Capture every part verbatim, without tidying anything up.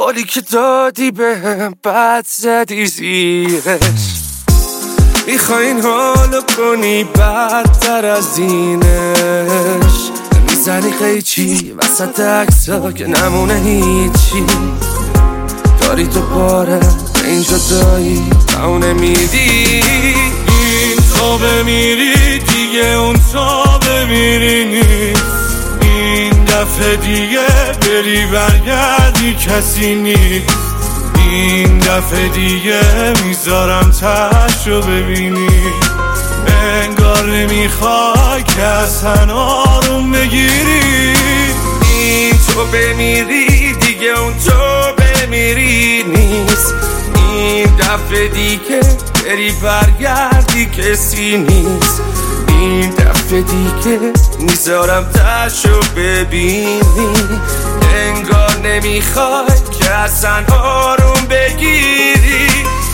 قولی که دادی بهم بد زدی زیرش، میخوای این حالو کنی بدتر از اینش. میزنی قیچی وسط عکسا که نمونه هیچی، داری تو باره به این جدایی تو نمیدی. این تو بمیری دیگه اون تو بمیری نیست، این دفعه دیگه بری برگردی کسی نیست. این دفعه دیگه میذارم تشو ببینی، انگار نمیخوای که اصلا آروم بگیری. این تو بمیری دیگه اون تو بمیری نیست، این دفعه دیگه بری برگردی کسی نیست. این دفعه دیگه میذارم تشو ببینی، انگار نمیخوای که اصلا آروم بگیری.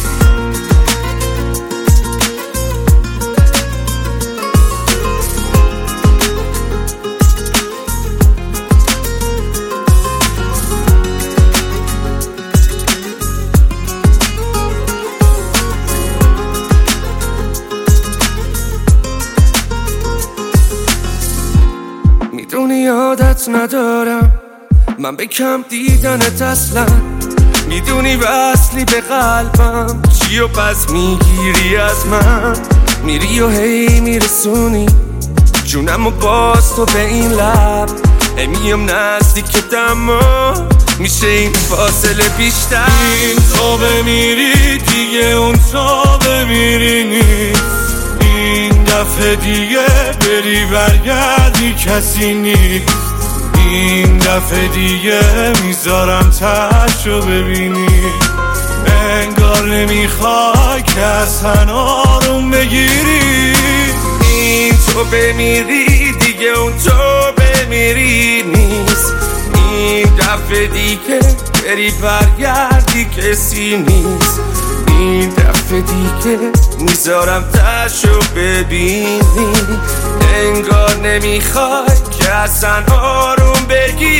میدونی عادت ندارم من به کم دیدنت اصلا، میدونی وصلی به قلبم چی و پس میگیری از من. میری و هی میرسونی جونم و باز تو به این لب، ای میام نزدیکت اما میشه این فاصله بیشتر. این تو بمیری دیگه اون تو بمیری نیست، این دفعه دیگه بری برگردی کسی نیست. این دفعه دیگه میذارم تشو ببینی، انگار نمیخوای که اصلا آروم بگیری. این تو بمیری دیگه اون تو بمیری نیست، این دفعه دیگه بری برگردی کسی نیست. این دفعه دیگه میذارم تشو ببینی، انگار نمیخوای که اصلا آروم بگی.